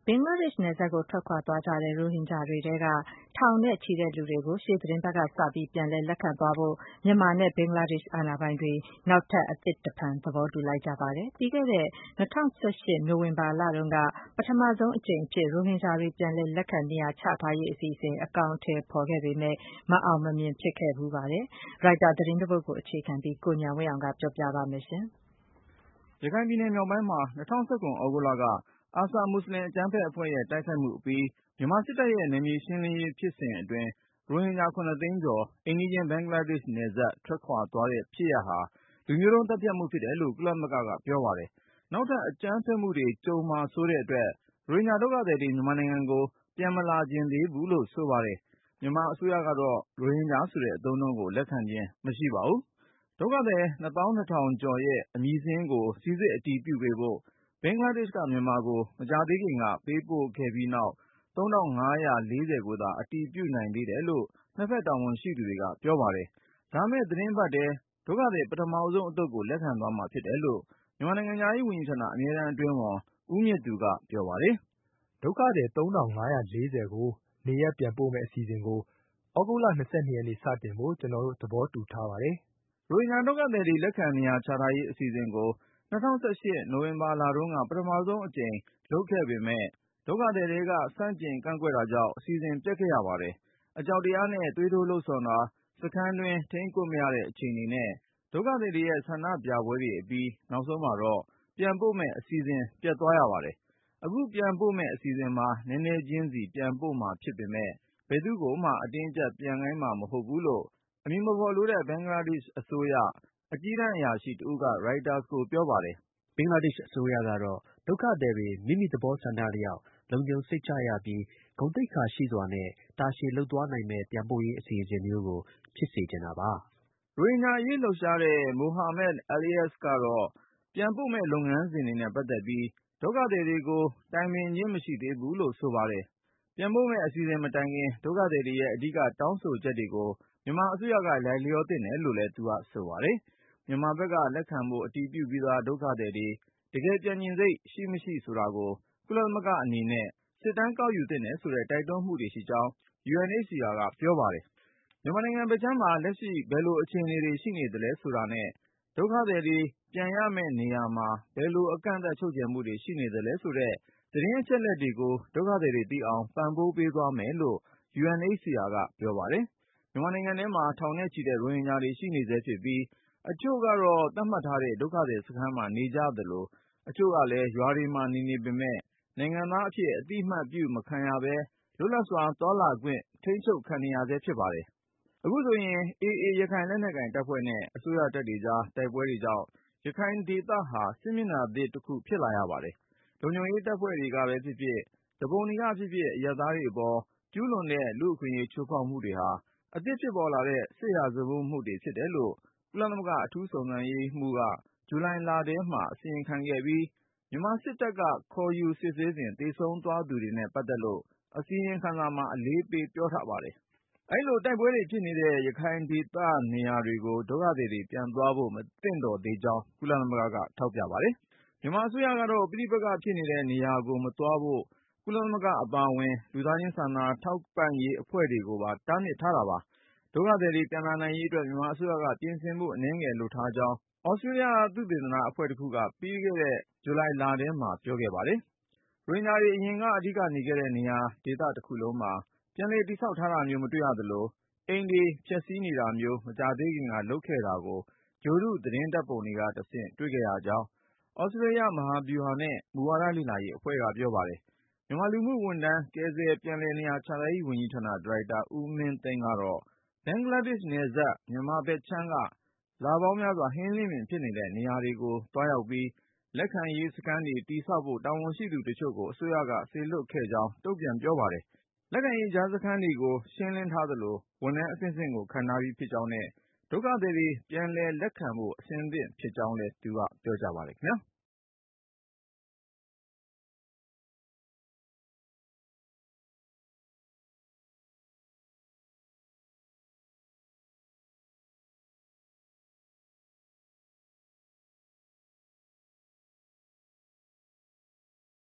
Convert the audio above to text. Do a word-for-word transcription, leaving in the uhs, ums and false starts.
ဘင်္ဂလားဒေ့ရှ်နယ်စပ်ကိုထွက်ခွာသွားကြတဲ့ရိုဟင်ဂျာတွေထဲကထောင်နဲ့ချီတဲ့လူတွေကိုရှေ့သီတင်းပတ်ကစပြီးပြန်လည်လက်ခံသွားဖို့မြန်မာနဲ့ဘင်္ဂလားဒေ့ရှ်အာဏာပိုင်တွေနောက်ထပ်အသစ်တဖန်သဘောတူလိုက်ကြပါတယ်။ပြီးခဲ့တဲ့၂၀၁၈နိုဝင်ဘာလတုန်းကပထမဆုံးအကြိမ်အဖြစ်ရိုဟင်ဂျာတွေပြန်လည်လက်ခံနေရာချထားရေးအစီအစဉ်အကောင်အထည်ဖော်ခဲ့ပေမဲ့မအောင်မမြင်ဖြစ်ခဲ့ဖူးပါတယ်။ ရိုက်တာသတင်းတစ်ပုဒ်ကိုအခြေခံပြီးကိုဉာဏ်ဝင်းအောင်ကပြောပြပါမယ်။ရခိုင်ပြည်နယ်မြောက်ပိုင်းမှာ၂၀၁၇သြဂုတ်လကအာဆာမွတ်ဆလင်အကြမ်းဖက်အဖွဲ့ရဲ့တိုက်ခိုက်မှုအပြီးမြန်မာစစ်တပ်ရဲ့နယ်မြေရှင်းလင်းရေးဖြစ်စဉ်အတွင်းရိုဟင်ဂျာ ၇ သိန်းကျော်အိမ်နီးချင်းဘင်္ဂလားဒေ့ရှ်နယ်စပ်ထွက်ခွာသွားတဲ့ဖြစ်ရပ်ဟာလူမျိုးတုန်းသတ်ဖြတ်မှုဖြစ်တယ်လို့ကုလသမဂ္ဂကပြောပါတယ်။နောက်ထပ်အကြမ်းဖက်မှုတွေကြုံမှာစိုးတဲ့အတွက်ရိုဟင်ဂျာဒုက္ခသည်တွေမြန်မာနိုင်ငံကိုပြန်မလာချင်သေးဘူးလို့ဆိုပါတယ်။မြန်မာအစိုးရကတော့ရိုဟင်ဂျာဆိုတဲ့အသုံးအနှုန်းကိုလက်ခံခြင်းမရှိပါဘူး။ဒုက္ခသည် နှစ်သောင်းနှစ်ထောင်ကျော်ရဲ့အမည်စာရင်းကိုစိစစ်အတည်ပြုပေးဖို့ဘင်္ဂလားဒေ့ရှ်ကမြန်မာကိုမကြာသေးခင်ကပေးပို့ခဲ့ပြီးနောက်သုံးထောင်ငါးရာလေးဆယ်ကိုသာအတည်ပြုနိုင်သေးတယ်လို့နှစ်ဖက်တာဝန်ရှိသူတွေကပြောပါတယ်။လာမယ့်သီတင်းပတ်ထဲဒုက္ခသည်ပထမဆုံးအသုတ်ကိုလက်ခံသွားမှာဖြစ်တယ်လို့မြန်မာနိုင်ငံခြားရေးဝန်ကြီးဌာနအမြဲတမ်းအတွင်းဝန်ဦးမြင့်သူကပြောပါတယ်။ဒုက္ခသည်သုံးထောင်ငါးရာလေးဆယ်ကိုနေရပ်ပြန်ပို့မယ့်အစီအစဉ်ကိုသြဂုတ်လ၂၂ရက်နေ့စတင်ဖို့ကျွန်တော်တို့သဘောတူထားပါတယ်။ရိုဟင်ဂျာဒုက္ခသည်တွေလက်ခံနေရာချထားရေးအစီအစဉ်ကို၂၀၁၈နိုဝင်ဘာလတုန်းကပထမဆုံးအကြိမ်လုပ်ခဲ့ပေမဲ့ဒုက္ခသည်တွေကဆန့်ကျင်ကန့်ကွက်တာကြောင့်အစီအစဉ်ပျက်ခဲ့ရပါတယ်။အကြောက်တရားနဲ့သွေးထိုးလှုံ့ဆော်တာစခန်းတွင်းထိန်းကွပ်မရတဲ့အခြေအနေနဲ့ဒုက္ခသည်တွေရဲ့ဆန္ဒပြပွဲတွေအပြီးနောက်ဆုံးမှာတော့ပြန်ပို့မယ့်အစီအစဉ်ပျက်သွားရပါတယ်။အခုပြန်ပို့မယ့်အစီအစဉ်မှာနည်းနည်းချင်းစီပြန်ပို့မှာဖြစ်ပေမဲ့ဘယ်သူ့ကိုမှအတင်းအကျပ်ပြန်ခိုင်းမှာမဟုတ်ဘူးလို့အမည်မဖေါ်လိုတဲ့ဘင်္ဂလားဒေ့ရှ်အစိုးရအကြီးတန်းအရာရှိတဦးကရိုက်တာကိုပြောပါတယ်။ဘင်္ဂလားဒေ့ရှ်အစိုးရကတော့ဒုက္ခသည်တွေမိမိသဘောဆန္ဒအလျောက်လုံခြုံစိတ်ချရပြီးဂုဏ်သိက္ခာရှိစွာနဲ့တာရှည်လုပ်သွားနိုင်မယ့်ပြန်ပို့ရေးအစီအစဉ်မျိုးကိုဖြစ်စေချင်တာပါ။ရိုဟင်ဂျာအရေးလှုပ်ရှားတဲ့မိုဟာမက်အလီယပ်စ်ကတော့ပြန်ပို့မယ့်လုပ်ငန်းစဉ်တွေနဲ့ပတ်သက်ပြီးဒုက္ခသည်တွေကိုတိုင်ပင်ခြင်းမရှိသေးဘူးလို့ဆိုပါတယ်။ပြန်ပို့မယ့်အစီအစဉ်မတိုင်ခင်ဒုက္ခသည်တွေရဲ့အဓိကတောင်းဆိုချက်တွေကိုမြန်မာအစိုးရကလိုက်လျောသင့်တယ်လို့လည်းသူကဆိုပါတယ်။မြန်မာဘက်ကလက်ခံဖို့အတည်ပြုပြီးသားဒုက္ခသည်တွေတကယ်ပြန်ချင်စိတ်ရှိမရှိဆိုတာကိုကုလသမဂ္ဂအနေနဲ့စစ်တမ်းကောက်ယူသင့်တယ်ဆိုတဲ့တိုက်တွန်းမှုတွေရှိကြောင်း ယူအန်အိတ်စီအာကပြောပါတယ်။မြန်မာနိုင်ငံဘက်ခြမ်းမှာလက်ရှိဘယ်လိုအခြေအနေတွေရှိနေသလဲဆိုတာနဲ့ဒုက္ခသည်တွေပြန်ရမယ့်နေရာမှာဘယ်လိုအကန့်အသတ်ချုပ်ချယ်မှုတွေရှိနေသလဲဆိုတဲ့သတင်းအချက်အလက်တွေကိုဒုက္ခသည်တွေသိအောင်ပံ့ပိုးပေးသွားမယ်လို့ ယူအန်အိတ်စီအာကပြောပါတယ်။မြန်မာနိုင်ငံထဲမှာထောင်နဲ့ချီတဲ့ရိုဟင်ဂျာတွေရှိနေဆဲဖြစ်ပြီးအချို့ကတော့သတ်မှတ်ထားတဲ့ဒုက္ခသည်စခန်းမှာနေကြသလိုအချို့ကလည်းရွာတွေမှာနေနေပေမဲ့နိုင်ငံသားအဖြစ်အသိအမှတ်ပြုမခံရဘဲလွတ်လပ်စွာသွားလာခွင့်ထိန်းချုပ်ခံနေရဆဲဖြစ်ပါတယ်။အခုဆိုရင်အေအေရခိုင်လက်နက်ကိုင်တပ်ဖွဲ့နဲ့အစိုးရတပ်တွေကြားတိုက်ပွဲတွေကြောင့်ရခိုင်ဒေသဟာစစ်မျက်နှာသစ်တစ်ခုဖြစ်လာရပါတယ်။လုံခြုံရေးတပ်ဖွဲ့တွေကပဲဖြစ်ဖြစ်သူပုန်တွေကဖြစ်ဖြစ်အရပ်သားတွေအပေါ်ကျူးလွန်တဲ့လူ့အခွင့်အရေးချိုးဖောက်မှုတွေဟာအသစ်ဖြစ်ပေါ်လာတဲ့စစ်ရာဇဝတ်မှုတွေဖြစ်တယ်လို့ကုလသမဂ္ဂအထူးစုံစမ်းရေးမှူးကဇူလိုင်လထဲမှာအစီရင်ခံခဲ့ပြီးမြန်မာစစ်တပ်ကခေါ်ယူစစ်ဆေးစဉ်သေဆုံးသွားသူတွေနဲ့ပတ်သက်လို့အစီရင်ခံစာမှာအလေးပေးပြောထားပါတယ်။အဲဒီလိုတိုက်ပွဲတွေဖြစ်နေတဲ့ရခိုင်ဒေသနေရာတွေကိုဒုက္ခသည်တွေပြန်သွားဖို့မသင့်တော်သေးကြောင်းကုလသမဂ္ဂကထောက်ပြပါတယ်။မြန်မာအစိုးရကတော့ပဋိပက္ခဖြစ်နေတဲ့နေရာကိုမသွားဖို့ကုလသမဂ္ဂအပါအဝင်လူသားချင်းစာနာထောက်ပံ့ရေးအဖွဲ့တွေကိုပါတားမြစ်ထားတာပါ။ဒုက္ခသည်တွေပြန်လာနိုင်ရေးအတွက်မြန်မာအစိုးရကပြင်ဆင်မှုအနည်းငယ်လုပ်ထားကြောင်းသြစတြေးလျသုတေသနအဖွဲ့တစ်ခုကပြီးခဲ့တဲ့ဇူလိုင်လထဲမှာပြောခဲ့ပါတယ်။ရိုဟင်ဂျာတွေအရင်ကအဓိကနေခဲ့တဲ့နေရာဒေသတစ်ခုလုံးမှာပြန်လည်တည်ဆောက်ထားတာမျိုးမတွေ့ရသလိုအိမ်တွေဖျက်ဆီးနေတာမျိုးမကြာသေးခင်ကလုပ်ခဲ့တာကိုဂြိုဟ်တုသတင်းဓာတ်ပုံတွေကတဆင့်တွေ့ခဲ့ရကြောင်းသြစတြေးလျမဟာဗျူဟာနဲ့မူဝါဒလေ့လာရေးအဖွဲ့ကပြောပါတယ်။မြန်မာလူမှုဝန်ထမ်းကယ်ဆယ်ပြန်လည်နေရာချထားရေးဝန်ကြီးဌာနဒါရိုက်တာဦးမင်းသိန်းကတော့ဘင်္ဂလားဒေ့ရှ်နယ်စပ်မြန်မာဘက်ခြမ်းကလပေါင်းများစွာဟင်းလင်းပင်ဖြစ်နေတဲ့နေရာတွေကိုသွားရောက်ပြီးလက်ခံရေးစခန်းတွေတည်ဆောက်ဖို့တာဝန်ရှိသူတချို့ကိုအစိုးရကစေလွှတ်ခဲ့ကြောင်းတုံ့ပြန်ပြောပါတယ်။လက်ခံရေးကြားစခန်းတွေကိုရှင်းလင်းထားသလိုဝန်ထမ်းအဆင့်ဆင့်ကိုခန့်ထားပြီးဖြစ်ကြောင်းနဲ့ဒုက္ခသည်တွေပြန်လည်လက်ခံဖို့အဆင်သင့်ဖြစ်ကြောင်းလည်းသူကပြောကြားပါတယ်ခင်ဗျာ။